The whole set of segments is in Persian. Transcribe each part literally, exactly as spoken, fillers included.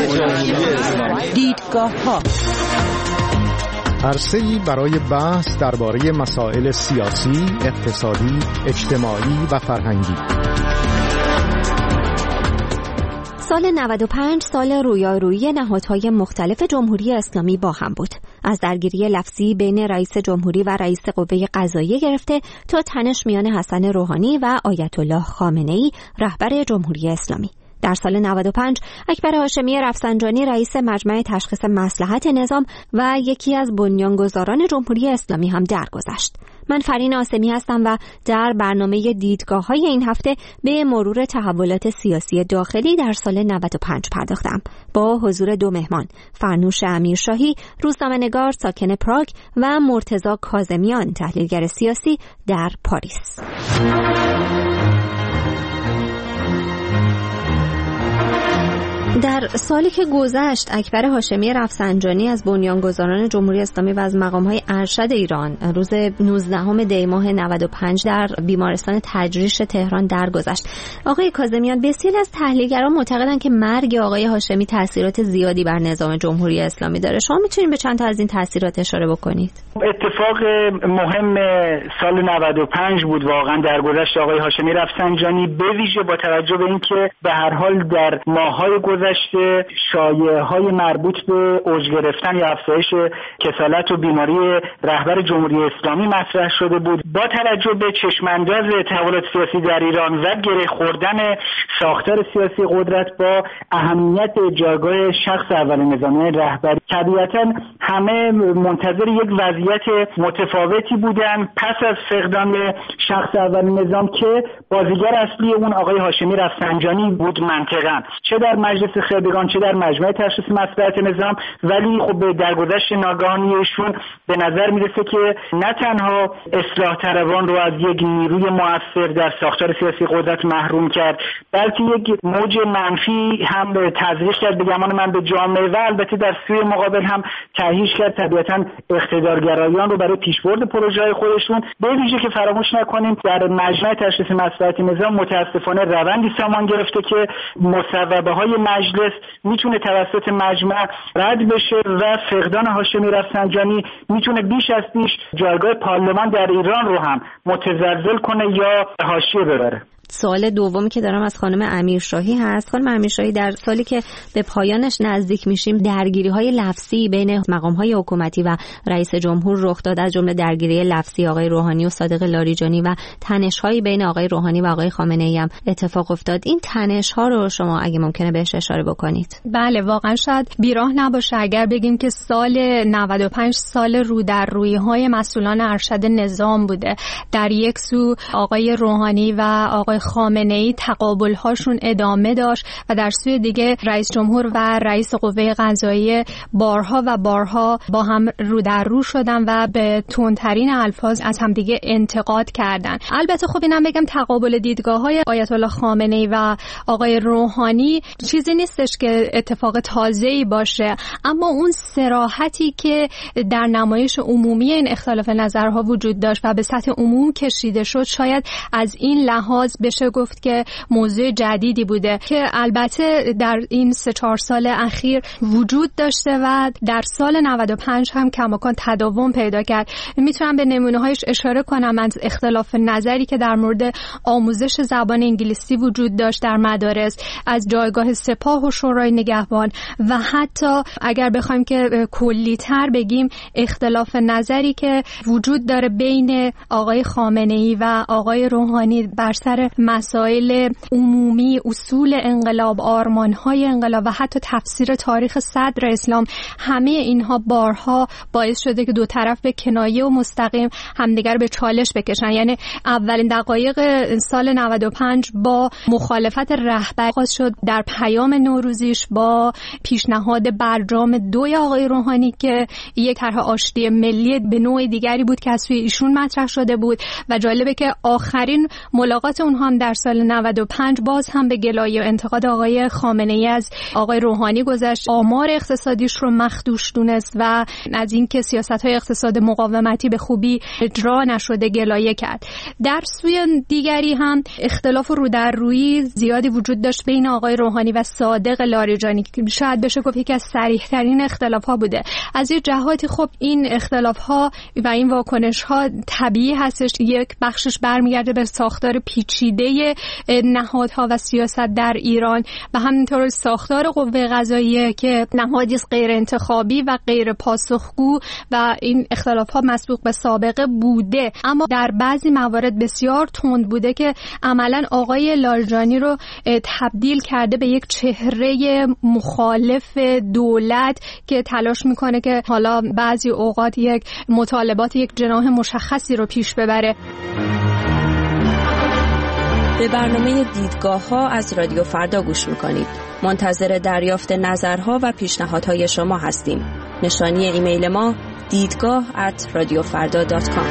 دیدگاه‌ها عرصه‌ای برای بحث درباره مسائل سیاسی، اقتصادی، اجتماعی و فرهنگی. سال نود و پنج سال رویارویی نهادهای مختلف جمهوری اسلامی با هم بود. از درگیری لفظی بین رئیس جمهوری و رئیس قوه قضاییه گرفته تا تنش میان حسن روحانی و آیت الله خامنه‌ای رهبر جمهوری اسلامی. در سال نود و پنج اکبر هاشمی رفسنجانی رئیس مجمع تشخیص مصلحت نظام و یکی از بنیانگذاران جمهوری اسلامی هم درگذشت. من فرین آسمی هستم و در برنامه دیدگاه‌های این هفته به مرور تحولات سیاسی داخلی در سال نود و پنج پرداختم با حضور دو مهمان، فرنوش امیرشاهی، روزنامه‌نگار ساکن پراگ و مرتضی کاظمیان، تحلیلگر سیاسی در پاریس. در سالی که گذشت اکبر هاشمی رفسنجانی از بنیانگذاران جمهوری اسلامی و از مقام‌های ارشد ایران روز نوزدهم دی ماه نود و پنج در بیمارستان تجریش تهران درگذشت. آقای کاظمیان، بسیاری از تحلیلگران معتقدند که مرگ آقای هاشمی تاثیرات زیادی بر نظام جمهوری اسلامی داره. شما میتونید به چند تا از این تاثیرات اشاره بکنید؟ اتفاق مهم سال نود و پنج بود واقعا درگذشت آقای هاشمی رفسنجانی، به ویژه با توجه به اینکه به هر حال در ماه‌های گذشته شایعه‌های مربوط به اوج گرفتن یا افزایش کسالت و بیماری رهبر جمهوری اسلامی مطرح شده بود. با توجه به چشمانداز تحولات سیاسی در ایران و گره خوردن ساختار سیاسی قدرت با اهمیت جایگاه شخص اول نظام رهبری، طبیعتاً همه منتظر یک وضعیت متفاوتی بودن پس از فقدان شخص اول نظام که بازیگر اصلی اون آقای هاشمی رفسنجانی بود منطقاً، چه در مجلس خبرگان چه در مجمع تشخیص مصلحت نظام. ولی خب به درگذشت ناگهانی ایشون به نظر میرسه که نه تنها اصلاح طلبان رو از یک نیروی مؤثر در ساختار سیاسی قدرت محروم کرد، بلکه یک موج منفی هم تزریق کرد به گمان من به جامعه و البته در سوی مقابل هم تهییج کرد طبیعتاً اقتدارگرایان رو برای پیشبرد پروژه‌های خودشون. به ویژه که فراموش نکنیم در مجمع تشخیص مصلحت نظام متاسفانه روندی سامان گرفته که مصوبه‌های مجلس میتونه توسط مجمع رد بشه و فقدان هاشمی رفسنجانی میتونه بیش از پیش جایگاه پارلمان در ایران رو هم متزلزل کنه یا حاشیه ببره. سوال دومی که دارم از خانم امیرشاهی هست. خانم امیرشاهی، در سالی که به پایانش نزدیک میشیم درگیری‌های لفظی بین مقام‌های حکومتی و رئیس جمهور رخ داد، از جمله درگیری لفظی آقای روحانی و صادق لاریجانی و تنش‌هایی بین آقای روحانی و آقای خامنه‌ای هم اتفاق افتاد. این تنش‌ها رو شما اگه ممکنه بهش اشاره بکنید. بله، واقعا شاید بیراه نباشه اگر بگیم که سال نود و پنج سال رو در روی‌های مسئولان ارشد نظام بوده. در یک سو آقای روحانی و آقای خامنه‌ای تقابل هاشون ادامه داشت و در سوی دیگه رئیس جمهور و رئیس قوه قضاییه بارها و بارها با هم رو در رو شدن و به تندترین الفاظ از هم دیگه انتقاد کردن. البته خب اینم بگم تقابل دیدگاه‌های آیت الله خامنه‌ای و آقای روحانی چیزی نیستش که اتفاق تازه‌ای باشه، اما اون صراحتی که در نمایش عمومی این اختلاف نظرها وجود داشت و به سطح عموم کشیده شد شاید از این لحاظ بشه گفت که موضوع جدیدی بوده که البته در این سه چهار سال اخیر وجود داشته و در سال نود و پنج هم کماکان تداوم پیدا کرد. میتونم به نمونه‌هایش اشاره کنم از اختلاف نظری که در مورد آموزش زبان انگلیسی وجود داشت در مدارس، از جایگاه سپاه و شورای نگهبان و حتی اگر بخوایم که کلی‌تر بگیم اختلاف نظری که وجود داره بین آقای خامنه‌ای و آقای روحانی بر سر مسائل عمومی، اصول انقلاب، آرمان‌های انقلاب و حتی تفسیر تاریخ صدر اسلام. همه اینها بارها باعث شده که دو طرف به کنایه و مستقیم همدیگر به چالش بکشن. یعنی اولین دقایق سال نود و پنج با مخالفت رهبری آغاز شد در پیام نوروزیش با پیشنهاد برجام دوی آقای روحانی که یک طرح آشتی ملی به نوع دیگری بود که از سوی ایشون مطرح شده بود و جالبه که آخرین ملاقات اونها هم در سال نود و پنج باز هم به گلایه و انتقاد آقای خامنه‌ای از آقای روحانی گذشت، آمار اقتصادیش رو مخدوش دونست و از اینکه سیاست‌های اقتصاد مقاومتی به خوبی اجرا نشده گلایه کرد. در سوی دیگری هم اختلاف رو در روی زیادی وجود داشت بین آقای روحانی و صادق لاریجانی که شاید بشه گفت یکی از صریح‌ترین اختلاف‌ها بوده. از یه جهاتی خب این اختلاف‌ها و این واکنش‌ها طبیعی هستش، یک بخشش برمیگرده به ساختار پیچیده نهادها و سیاست در ایران و همینطور ساختار قوه قضاییه که نهادی غیر انتخابی و غیر پاسخگو و این اختلاف‌ها مسبوق به سابقه بوده، اما در بعضی موارد بسیار تند بوده که عملاً آقای لاریجانی رو تبدیل کرده به یک چهره مخالف دولت که تلاش میکنه که حالا بعضی اوقات یک مطالبات یک جناح مشخصی رو پیش ببره. به برنامه دیدگاه ها از رادیو فردا گوش میکنید. منتظر دریافت نظرها و پیشنهادهای شما هستیم. نشانی ایمیل ما دیدگاه ات رادیو فردا دات کام.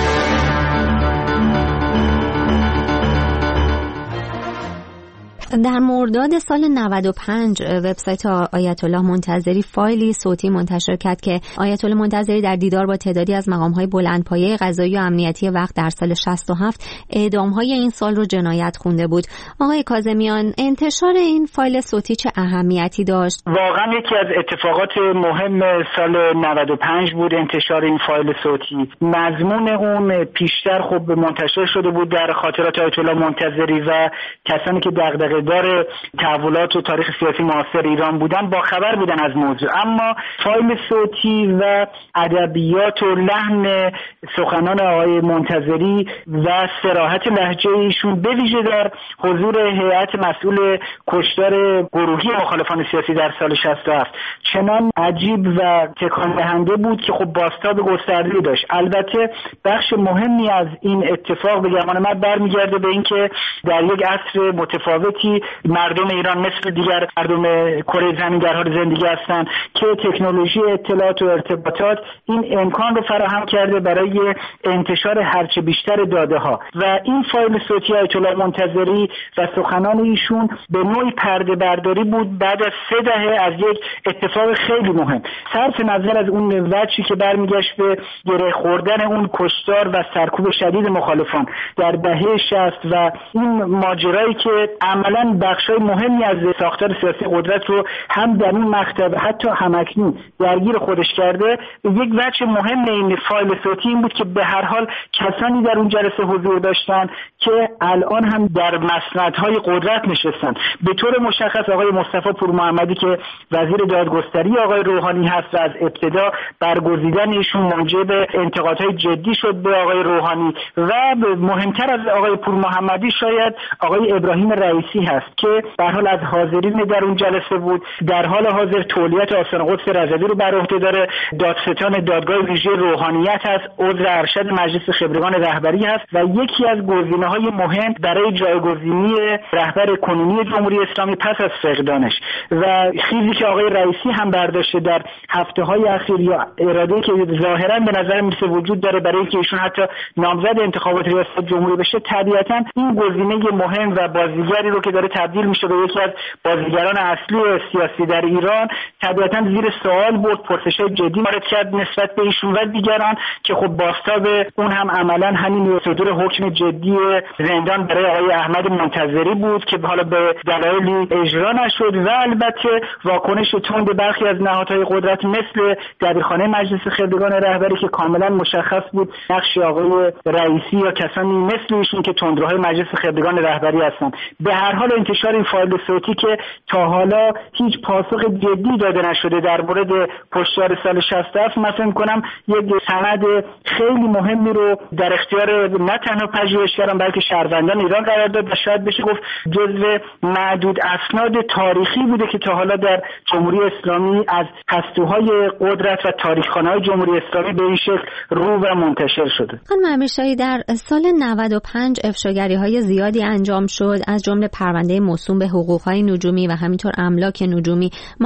در مرداد سال نود و پنج وبسایت آیت الله منتظری فایلی صوتی منتشر کرد که آیت الله منتظری در دیدار با تعدادی از مقام‌های بلندپایه قضایی و امنیتی وقت در سال شصت و هفت اعدام‌های این سال رو جنایت خونده بود. آقای کاظمیان، انتشار این فایل صوتی چه اهمیتی داشت؟ واقعا یکی از اتفاقات مهم سال نود و پنج بود انتشار این فایل صوتی. مضمون اون پیشتر خب منتشر شده بود در خاطرات آیت الله منتظری و کسانی که دغدغه دار تحولات و تاریخ سیاسی معاصر ایران بودن با خبر بودن از موضوع، اما فایل صوتی و ادبیات و لحن سخنان آقای منتظری و صراحت لهجه ایشون به ویژه در حضور هیئت مسئول کشتار گروهی مخالفان سیاسی در سال شصت و هفت چنان عجیب و تکان دهنده بود که خب بازتاب گسترده‌ای داشت. البته بخش مهمی از این اتفاق به گمان من برمیگرده به اینکه در یک عصر متفاوتی مردم ایران مثل دیگر مردم کره زمین در حال زندگی هستند که تکنولوژی اطلاعات و ارتباطات این امکان رو فراهم کرده برای انتشار هرچه بیشتر داده ها و این فایل صوتی آیت الله منتظری و سخنان ایشون به نوعی پرده برداری بود بعد از سه دهه از یک اتفاق خیلی مهم. صرف نظر از اون وجهی که برمیگشت به گره خوردن اون کشتار و سرکوب شدید مخالفان در دهه شصت و این ماجرایی که عملاً بخشای مهمی از ساختار سیاسی قدرت رو هم در این مقطع حتی همکنون درگیر خودش کرده. یک وجه مهم این فایل صوتی این بود که به هر حال کسانی در اون جلسه حضور داشتن که الان هم در مسندهای قدرت نشستن. به طور مشخص آقای مصطفی پورمحمدی که وزیر دادگستری آقای روحانی هست و از ابتدا برگزیدن ایشون موجب انتقادهای جدی شد به آقای روحانی و مهمتر از آقای پورمحمدی شاید آقای ابراهیم رئیسی هست که به هر حال از حاضرین در اون جلسه بود. در حال حاضر تولیت آستان قدس رضوی رو بر عهده داره، دادستان دادگاه ویژه روحانیت هست، عضو ارشد مجلس خبرگان رهبری هست و یکی از گزینه‌های مهم برای جایگزینی رهبر کنونی جمهوری اسلامی پس از فقدانش و خیزی که آقای رئیسی هم برداشته در هفته‌های اخیر یا اراده‌ای که ظاهراً به نظر میسه وجود داره برای اینکه ایشون حتی نامزد انتخابات ریاست جمهوری بشه، طبیعتاً این گزینه مهم و بازیگری رو که داره تبدیل میشه به یکی از بازیگران اصلی سیاسی در ایران طبیعتاً زیر سوال برد، پرسش‌های جدی وارد کرد نسبت به ایشون و دیگران که خب بازتاب اون هم عملاً همین صدور حکم جدی زندان برای آقای احمد منتظری بود که حالا به دلایلی اجرا نشد و البته واکنش تند برخی از نهادهای قدرت مثل دبیرخانه مجلس خبرگان رهبری که کاملاً مشخص بود نقش آقای رئیسی یا کسانی مثل ایشون که تندروهای مجلس خبرگان رهبری هستند. به هر حال انتشار این فایل صوتی که تا حالا هیچ پاسخ جدی داده نشده در مورد کشتار سال شصت و هفت مثلا می‌کنم یک سند خیلی مهمی رو در اختیار نه تنها پژوهشگران بلکه شهروندان ایران قرار داد و شاید بشه گفت جزو معدود اسناد تاریخی بوده که تا حالا در جمهوری اسلامی از پستوهای قدرت و تاریخ‌خوانه‌های جمهوری اسلامی به این شکل رو و منتشر شده. خانم امیرشاهی، در سال نود و پنج افشاگری‌های زیادی انجام شد از جمله پرونده موسوم به حقوق‌های نجومی و همینطور املاک نجومی. محمد باقر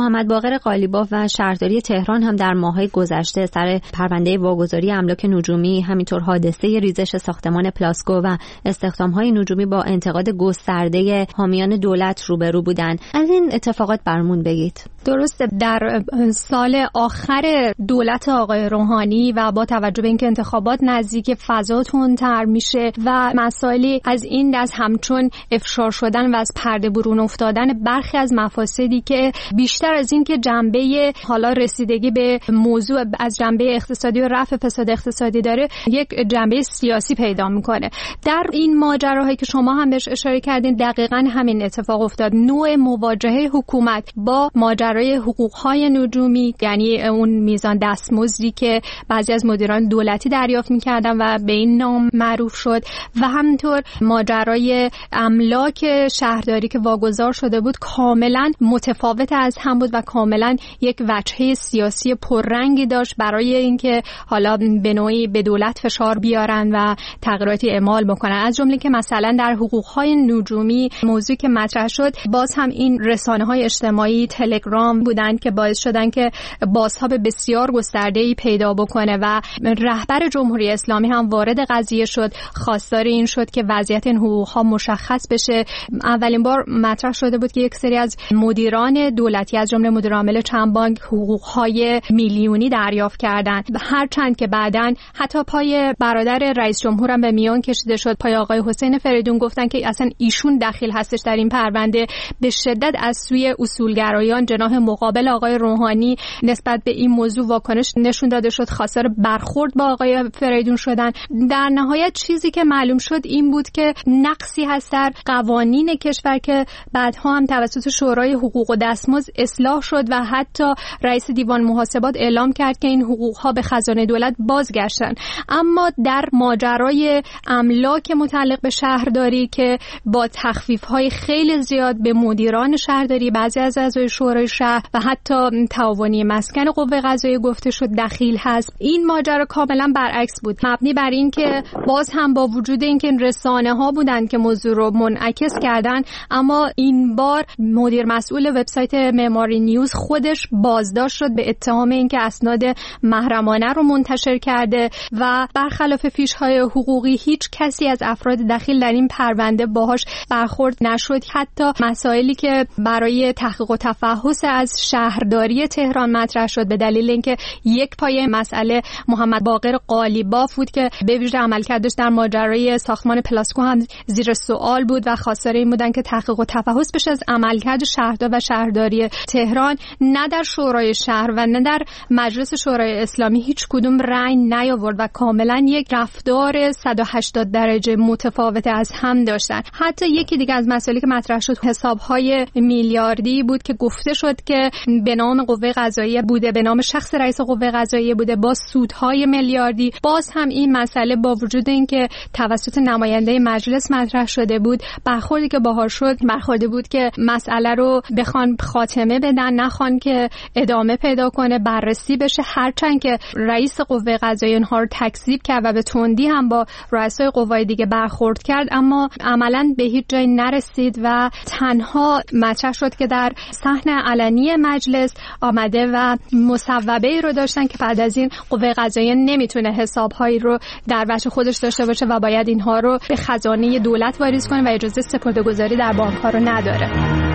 باقر قالیباف و شهرداری تهران هم در ماه‌های گذشته سر پرونده واگذاری املاک نجومی، همینطور حادثه ریزش ساختمان پلاسکو و استخدام‌های نجومی با انتقاد گسترده حامیان دولت روبرو بودند. از این اتفاقات برامون بگید. درسته، در سال آخر دولت آقای روحانی و با توجه به اینکه انتخابات نزدیک، فضا تندتر میشه و مسائلی از این دست همچون افشار شدن و از پرده برون افتادن برخی از مفاسدی که بیشتر از این که جنبه حالا رسیدگی به موضوع از جنبه اقتصادی و رفع فساد اقتصادی داره، یک جنبه سیاسی پیدا میکنه. در این ماجراهایی که شما هم بهش اشاره کردین دقیقاً همین اتفاق افتاد. نوع مواجهه حکومت با ماجرای حقوق‌های نجومی، یعنی اون میزان دستمزدی که بعضی از مدیران دولتی دریافت می‌کردن و به این نام معروف شد، و همینطور ماجرای املاک شهرداری که واگذار شده بود کاملا متفاوت از هم بود و کاملا یک وجهه سیاسی پررنگی داشت برای اینکه حالا به نوعی به دولت فشار بیارن و تغییراتی اعمال بکنن. از جمله که مثلا در حقوق‌های نجومی موضوعی که مطرح شد، باز هم این رسانه‌های اجتماعی تلگرام بودن که باعث شدن که بازتاب بسیار گسترده‌ای پیدا بکنه و رهبر جمهوری اسلامی هم وارد قضیه شد، خواستار این شد که وضعیت این حقوق‌ها مشخص بشه. اولین بار مطرح شده بود که یک سری از مدیران دولتی از جمله مدیر عامل چند بانک حقوق‌های میلیونی دریافت کردند، هرچند که بعداً حتی پای برادر رئیس جمهور هم به میان کشیده شد، پای آقای حسین فریدون گفتن که اصلا ایشون دخیل هستش در این پرونده. به شدت از سوی اصولگرایان جناح مقابل آقای روحانی نسبت به این موضوع واکنش نشون داده شد، خواستار برخورد با آقای فریدون شدن. در نهایت چیزی که معلوم شد این بود که نقصی هست در قوانین کشور که بعدها هم توسط شورای حقوق و دستمزد اصلاح شد و حتی رئیس دیوان محاسبات اعلام کرد که این حقوق‌ها به خزانه دولت بازگشتن. اما در ماجرای املاک متعلق به شهرداری که با تخفیف‌های خیلی زیاد به مدیران شهرداری، بعضی از اعضای شورای شهر و حتی تعاونی مسکن قوه قضاییه گفته شد دخیل هست، این ماجرا کاملا برعکس بود، مبنی بر این که باز هم با وجود اینکه رسانه‌ها بودن که موضوع رو منعکس کردن، اما این بار مدیر مسئول وبسایت معماری نیوز خودش بازداشت شد به اتهام اینکه اسناد محرمانه رو منتشر کرده و برخلاف فیش‌های حقوقی هیچ کسی از افراد دخیل در این پرونده باهاش برخورد نشد. حتی مسائلی که برای تحقیق و تفحص از شهرداری تهران مطرح شد به دلیل اینکه یک پایه مسئله محمد باقر قالیباف بود که به ویژه عملکردش در ماجرای ساختمان پلاسکو هم زیر سوال بود و خواستار این بودن که تحقیق و تفحص بشه از عملکرد شهردار و شهرداری تهران. نه در شورای شهر و نه در مجلس شورای اسلامی هیچ کدوم رأی نیاورد و کاملا یک رفتار صد و هشتاد درجه متفاوت از هم داشتن. حتی یکی دیگه از مسائلی که مطرح شد حساب‌های میلیاردی بود که گفته شد که به نام قوه قضاییه بوده، به نام شخص رئیس قوه قضاییه بوده با سودهای میلیاردی. باز هم این مسئله با وجود اینکه توسط نماینده مجلس مطرح شده بود، برخوردی که باهاش شد برخوردی بود که مسئله رو بخوان خاتمه بدن، نخوان که ادامه پیدا کنه، بررسی بشه، هرچند که رئیس قوه قضاییه اونها رو تکذیب کرد و به تندی هم با رؤسای قوای دیگه برخورد کرد، اما عملاً به هیچ جایی نرسید و تنها مطرح شد که در صحن علنی مجلس آمده و مصوبه‌ای رو داشتن که بعد از این قوه قضاییه نمیتونه حساب‌هایی رو در بخش خودش داشته باشه و باید اینها رو به خزانه دولت واریز کنه و اجازه سپرده‌گذاری در بانک‌ها رو نداره.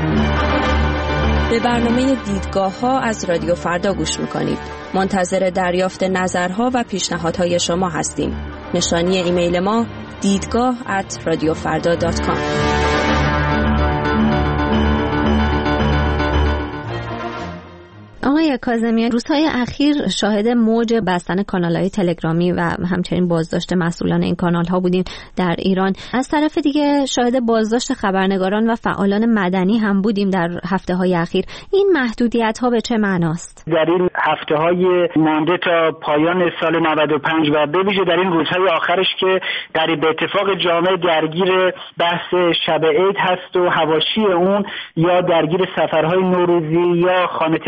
به برنامه دیدگاه‌ها از رادیو فردا گوش می‌کنید. منتظر دریافت نظرها و پیشنهادهای شما هستیم. نشانی ایمیل ما دیدگاه ات رادیو فردا دات کام. آقای کاظمیان، روزهای اخیر شاهد موج بستن کانال‌های تلگرامی و همچنین بازداشت مسئولان این کانال‌ها بودیم در ایران. از طرف دیگه شاهد بازداشت خبرنگاران و فعالان مدنی هم بودیم در هفته‌های اخیر. این محدودیت‌ها به چه معناست؟ در این هفته‌های مانده تا پایان سال نود و پنج و به ویژه در این روزهای آخرش که در به اتفاق جامعه درگیر بحث شب عید هست و حواشی اون، یا درگیر سفرهای نوروزی یا خانه تکانی و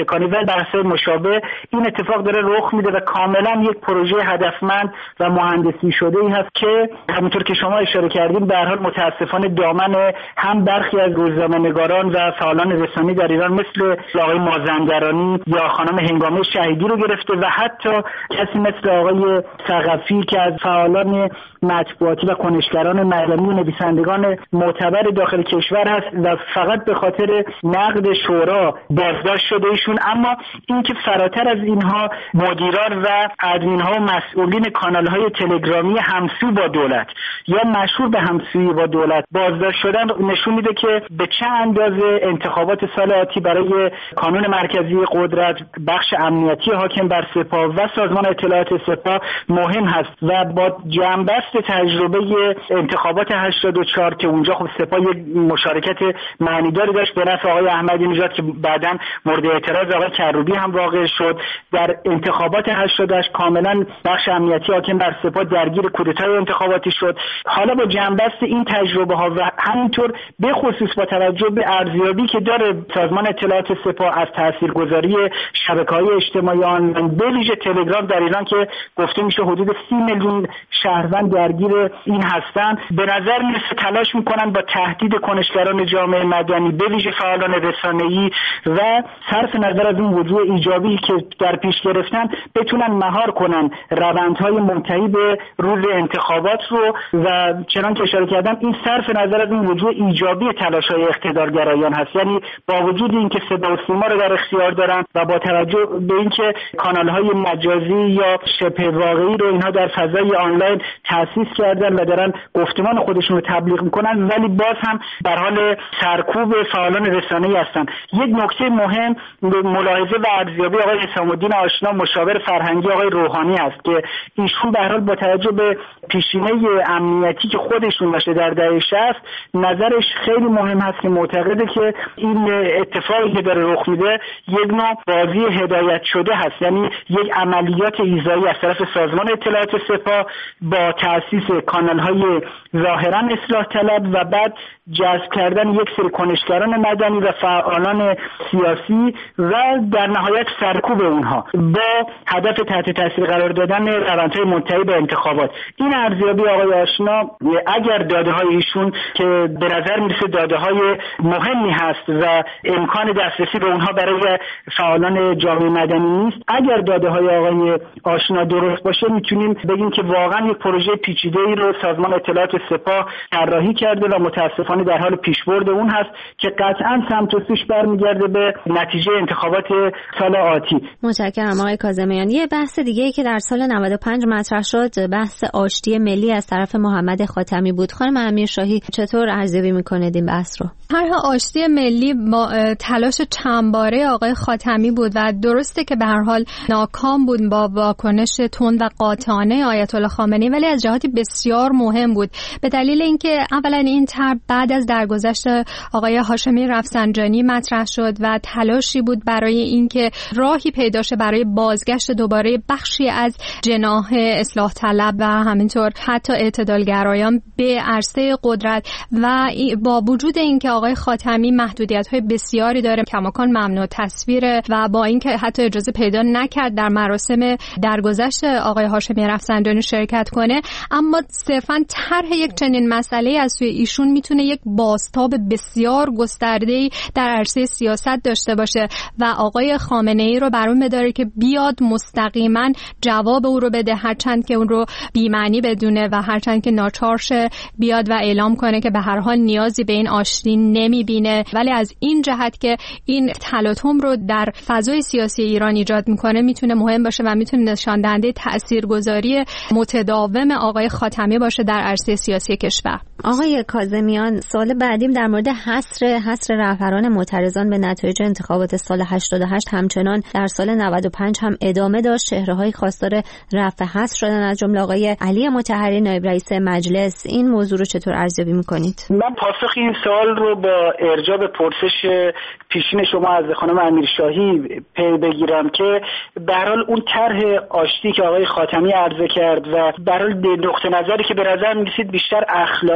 بحث‌های مشابه این اتفاق داره رخ میده و کاملا یک پروژه هدفمند و مهندسی شده ای هست که همونطور که شما اشاره کردین به هر حال متاسفانه دامن هم برخی از روزنامه‌نگاران و فعالان رسانه‌ای در ایران مثل آقای مازندرانی یا خانم هنگامه شهیدی رو گرفته و حتی کسی مثل آقای ثقفی که از فعالان مطبوعاتی و کنشگران مدنی و نویسندگان معتبر داخل کشور هست و فقط به خاطر نقد شورا بازداشت شده ایشون. اما اینکه فراتر از اینها مدیران و ادمین‌ها و مسئولین کانال‌های تلگرامی همسو با دولت یا مشهور به همسویی با دولت بازداشت شدن نشون میده که به چه اندازه انتخابات سال آتی برای کانون مرکزی قدرت، بخش امنیتی حاکم بر سپاه و سازمان اطلاعات سپاه مهم هست و با جنبست تجربه انتخابات هشتاد و چهار که اونجا خب سپاه یک مشارکت معنیداری داشت به نفع آقای احمدی نژاد که بعداً مورد اعتراض آقای کروبی هم واقع شد، در انتخابات هشتاد و هشت کاملا بخش امنیتی حاکم بر سپاه درگیر کودتای انتخاباتی شد. حالا با جنبست این تجربه ها و همینطور به خصوص با توجه به ارزیابی که داره سازمان اطلاعات سپاه از تاثیرگذاری شبکه‌های اجتماعی آنلاین به ویژه تلگرام در ایران که گفته میشه حدود سی میلیون شهروند درگیر این هستن، به نظر میرسه تلاش میکنن با تهدید کنشگران جامعه مدنی به ویژه فعالان رسانه‌ای و صرف نظر از اون وجوه ایجابی که در پیش گرفتن بتونن مهار کنن روندهای منتهی به روز انتخابات رو و چنان که اشاره کردم این صرف نظر از اون وجوه ایجابی تلاش‌های اقتدارگرایان هست، یعنی با وجود اینکه صدا و سیما رو در اختیار دارن و با توجه به اینکه کانال‌های مجازی یا شبه واقعی رو اینها در فضای آنلاین تأسیس کردن و دارن گفتمان خودشون رو تبلیغ میکنن ولی باز هم در حال سرکوب فعالان رسانه‌ای هستن. یک نکته مهم ملاحظه و ارزیابی آقای حسام الدین آشنا مشاور فرهنگی آقای روحانی است که ایشون به هر حال با توجه به پیشینه امنیتی که خودشون داشته در دهه شصت نظرش خیلی مهم هست که معتقده که این اتفاقی که داره رخ میده یک نوع بازی هدایت شده هست، یعنی یک عملیات ایذایی از طرف سازمان اطلاعات سپاه با تأسیس کانال‌های ظاهراً اصلاح طلب و بعد جذب کردن یک سری کنشگران مدنی و فعالان سیاسی و در نهایت سرکوب اونها با هدف تحت تاثیر قرار دادن روندهای منتهی به انتخابات. این ارزیابی آقای آشنا اگر داده‌های ایشون که به نظر میرسه داده‌های مهمی هست و امکان دسترسی به اونها برای فعالان جامعه مدنی نیست، اگر داده‌های آقای آشنا درست باشه میتونیم بگیم که واقعا یک پروژه پیچیده‌ای رو سازمان اطلاعات سپاه طراحی کرده و متاسفانه در حال پیشبرد اون هست که قطعاً سمت و سوش برمیگرده به نتیجه انتخابات سال آتی. متشکرم آقای کاظمیان. یه بحث دیگه‌ای که در سال نود و پنج مطرح شد بحث آشتی ملی از طرف محمد خاتمی بود. خانم امیرشاهی چطور ارزیابی می‌کنید این بحث رو؟ طرح آشتی ملی با تلاش چند باره آقای خاتمی بود و درسته که به هر حال ناکام بود با واکنش تند و قاطعانه آیت الله خامنه‌ای، ولی از جهاتی بسیار مهم بود به دلیل اینکه اولا این طرح بعد از درگذشت آقای هاشمی رفسنجانی مطرح شد و تلاشی بود برای اینکه راهی پیدا شه برای بازگشت دوباره بخشی از جناح اصلاح طلب و همینطور حتی اعتدالگرایان به عرصه قدرت و با وجود اینکه آقای خاتمی محدودیت‌های بسیاری داره، کماکان ممنوع تصویره و با اینکه حتی اجازه پیدا نکرد در مراسم درگذشت آقای هاشمی رفسنجانی شرکت کنه، اما صرفاً طرح یک چنین مسئله از سوی ایشون میتونه یک بازتاب بسیار گسترده‌ای در عرصه سیاست داشته باشه و آقای خامنه‌ای رو بر اون بداره که بیاد مستقیما جواب او رو بده، هرچند که اون رو بی‌معنی بدونه و هرچند که ناچارشه بیاد و اعلام کنه که به هر حال نیازی به این آشتی نمیبینه، ولی از این جهت که این تلاطم رو در فضای سیاسی ایران ایجاد میکنه میتونه مهم باشه و میتونه نشان دهنده تاثیرگذاری متداوم آقای خاتمی باشه در عرصه سیاسی کشور. آقای کاظمیان، سال بعدیم در مورد حصر حصر رهبران معترضان به نتایج انتخابات سال هشتاد و هشت همچنان در سال نود و پنج هم ادامه داشت. چهره‌های خواستار رفع حصر شدن از جمله آقای علی مطهری نایب رئیس مجلس. این موضوع رو چطور ارزیابی می‌کنید؟ من پاسخ این سوال رو با ارجاع به پرسش پیشین شما از خانم امیرشاهی پی بگیرم که به هر حال اون طرح آشتی که آقای خاتمی عرضه کرد و به هر حال نقطه نظری که به نظر می‌رسید بیشتر اخلاقی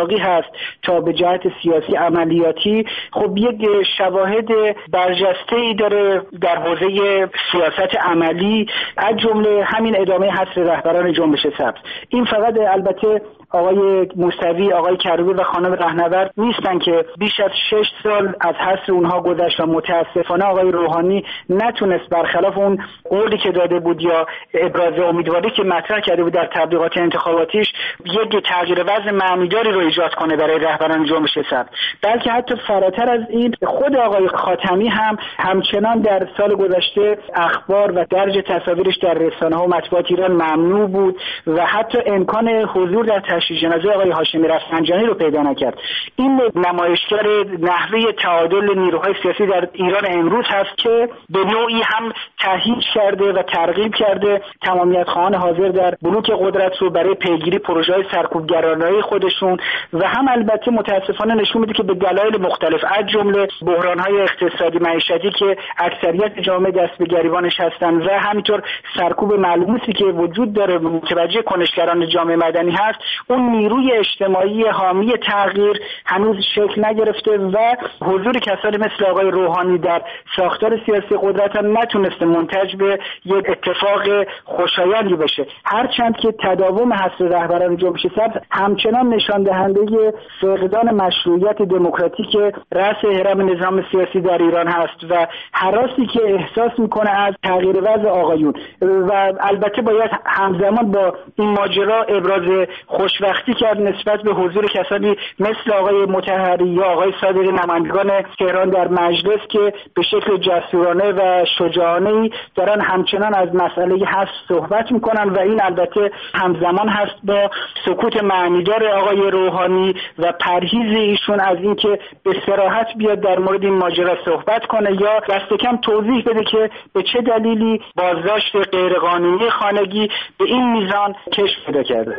اخلاقی هست تا به جهت سیاسی عملیاتی، خب یک شواهد برجسته‌ای داره در حوزه سیاست عملی، از جمله همین ادامه حصر رهبران جنبش سبز. این فقط البته آقای موسوی، آقای کروبی و خانم رهنورد نیستن که بیش از شش سال از حصر اونها گذشت و متاسفانه آقای روحانی نتونست برخلاف اون قولی که داده بود یا ابراز امیدواری که مطرح کرده بود در تبلیغات انتخاباتیش یک تغییر وضع معنیداری رو ایجاد کنه برای رهبران جنبش سبز، بلکه حتی فراتر از این خود آقای خاتمی هم همچنان در سال گذشته اخبار و درج تصاویرش در رسانه‌ها و مطبوعات ایران ممنوع بود و حتی امکان حضور در تشییع جنازه آقای هاشمی رفسنجانی رو پیدا نکرد. این نمایشگر نحوه تعادل نیروهای سیاسی در ایران امروز هست که به نوعی هم تهییج کرده و ترغیب کرده تمامیت خواهان حاضر در بلوک قدرت رو برای پیگیری پروژه‌های سرکوبگرانه‌ای خودشون و هم البته متاسفانه نشون میده که به دلایل مختلف از جمله بحران‌های اقتصادی معیشتی که اکثریت جامعه دست به گریبانش هستن و همینطور سرکوب ملموسی که وجود داره متوجه کنشگران جامعه مدنی هست، اون نیروی اجتماعی حامی تغییر هنوز شکل نگرفته و حضور کسانی مثل آقای روحانی در ساختار سیاسی قدرت هم نتونسته منتج به یک اتفاق خوشایندی بشه، هرچند که تداوم حصر رهبران جنبش سبز همچنان نشان دهنده فقدان مشروعیت دموکراتیک رأس هرم نظام سیاسی در ایران هست و هراسی که احساس میکنه از تغییر وضع آقایون و البته باید همزمان با این ماجرا ابراز خوشبختی کرد نسبت به حضور کسانی مثل آقای مطهری یا آقای صادقی نمایندگان تهران در مجلس که به شکل جسورانه و شجاعانه‌ای دارن همچنان از مسئله حذف صحبت میکنن و این البته همزمان هست با سکوت معنیدار آقای روحانی و پرهیز ایشون از اینکه به صراحت بیاد در مورد این ماجرا صحبت کنه یا دست کم توضیح بده که به چه دلیلی بازداشت غیرقانونی خانگی به این میزان کشف پیدا کرده.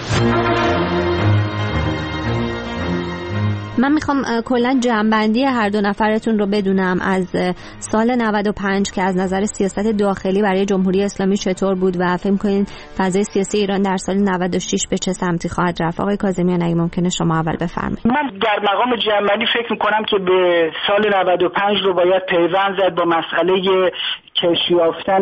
من میخوام کلا جمع‌بندی هر دو نفرتون رو بدونم از سال نود و پنج که از نظر سیاست داخلی برای جمهوری اسلامی چطور بود و فکر کنین فضای سیاسی ایران در سال نود و شش به چه سمتی خواهد رفت. آقای کاظمیان اگه ممکنه شما اول بفرمایید. من در مقام جمع‌بندی فکر میکنم که به سال نود و پنج رو باید پیوند زد با مسئله کشف یافتن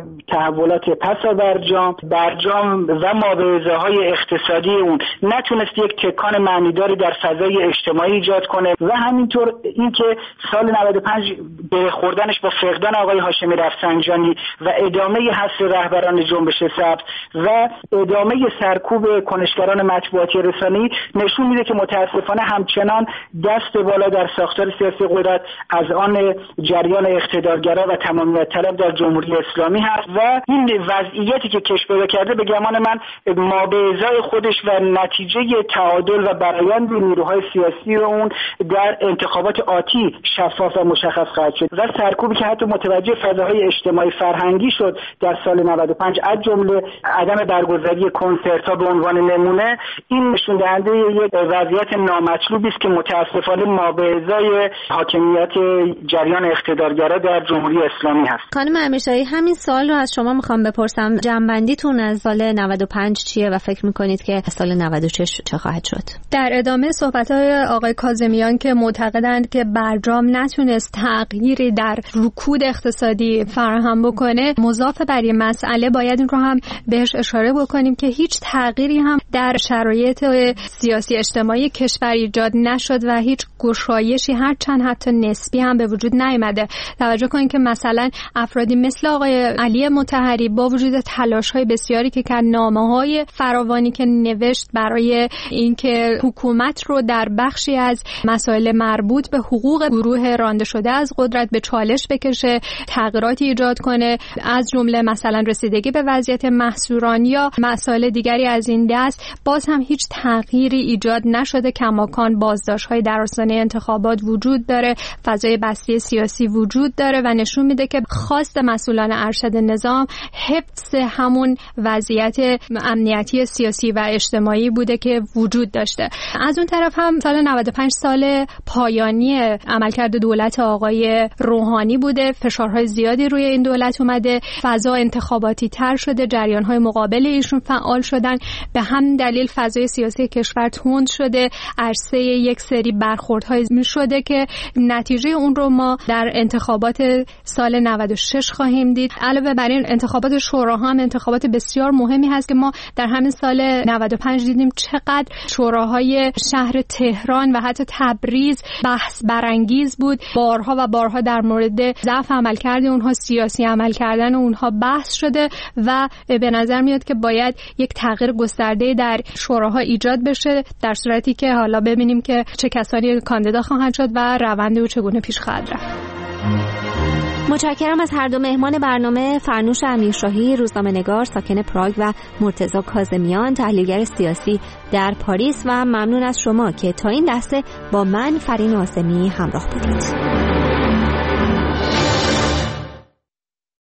تحولات پس از برجام برجام و مبارزه‌های اقتصادی اون نتونست یک تکان معنیداری در فضای اجتماعی ایجاد کنه و همینطور اینکه سال نود و پنج به خوردنش با فقدان آقای هاشمی رفسنجانی و ادامه حصر رهبران جنبش سبز و ادامه سرکوب کنشگران مطبوعاتی رسانه‌ای نشون میده که متاسفانه همچنان دست بالا در ساختار سیاسی قدرت از آن جریان اقتدارگرا و تمامیت طلب در جمهوری اسلامی هست و این وضعیتی که کشف پیدا کرده به گمان من ما به ازای خودش و نتیجه تعادل و برآیند نیروهای سیاسی اون در انتخابات آتی شفاف و مشخص خواهد شد و سرکوبی که حتی متوجه فضاهای اجتماعی فرهنگی شد در سال نود و پنج از جمله عدم برگزاری کنسرت‌ها به عنوان نمونه، این نشون دهنده یک وضعیت نامطلوبی است که متاسفانه ما به ازای حاکمیت جریان اقتدارگرا در جمهوری اسلامی هست. خانم امیرشاهی همین سال رو از شما میخوام بپرسم، جنبندیتون از سال نود و پنج چیه و فکر میکنید که سال نود و شش چه خواهد شد؟ در ادامه صحبت‌های آقای کاظمیان که معتقدند که برجام نتونست تغییری در رکود اقتصادی فراهم بکنه، مضاف بر این مسئله باید این رو هم بهش اشاره بکنیم که هیچ تغییری هم در شرایط سیاسی اجتماعی کشور ایجاد نشد و هیچ گشایشی هرچند حتی نسبی هم به وجود نیامده. توجه کنید که مثلا افرادی مثل آقای علی مطهری با وجود تلاش‌های بسیاری که کرد، نامه‌های فراوانی که نوشت برای اینکه حکومت رو در بخشی از مسائل مربوط به حقوق گروه رانده شده از قدرت به چالش بکشه، تغییراتی ایجاد کنه، از جمله مثلا رسیدگی به وضعیت محصوران یا مسائل دیگری از این دست، باز هم هیچ تغییری ایجاد نشده. کماکان بازداشت‌های در آستانه انتخابات وجود داره، فضای بسته سیاسی وجود داره و نشون میده که خواست مسئولان ارشد نظام حفظ همون وضعیت امنیتی سیاسی و اجتماعی بوده که وجود داشته. از اون طرف هم سال نود و پنج سال پایانی عملکرد دولت آقای روحانی بوده. فشارهای زیادی روی این دولت اومده، فضا انتخاباتی تر شده، جریان‌های مقابل ایشون فعال شدن، به هم دلیل فضای سیاسی کشور تند شده، عرصه یک سری برخوردهای شده که نتیجه اون رو ما در انتخابات سال نود و شش خواهیم دید. علاوه بر این انتخابات شوراها هم انتخابات بسیار مهمی هست که ما در همین سال نود و پنج دیدیم چقدر شوراهای شهر تهران و حتی تبریز بحث برانگیز بود. بارها و بارها در مورد ضعف عملکرد اونها، سیاسی عمل کردن اونها بحث شده و به نظر میاد که باید یک تغییر گسترده در شوراها ایجاد بشه، در صورتی که حالا ببینیم که چه کسانی کاندیدا خواهند شد و روند او چگونه پیش خواهد رفت. متشکرم از هر دو مهمان برنامه، فرنوش امیرشاهی روزنامه‌نگار ساکن پراگ و مرتضی کاظمیان تحلیلگر سیاسی در پاریس، و ممنون از شما که تا این لحظه با من فرین عاصمی همراه بودید.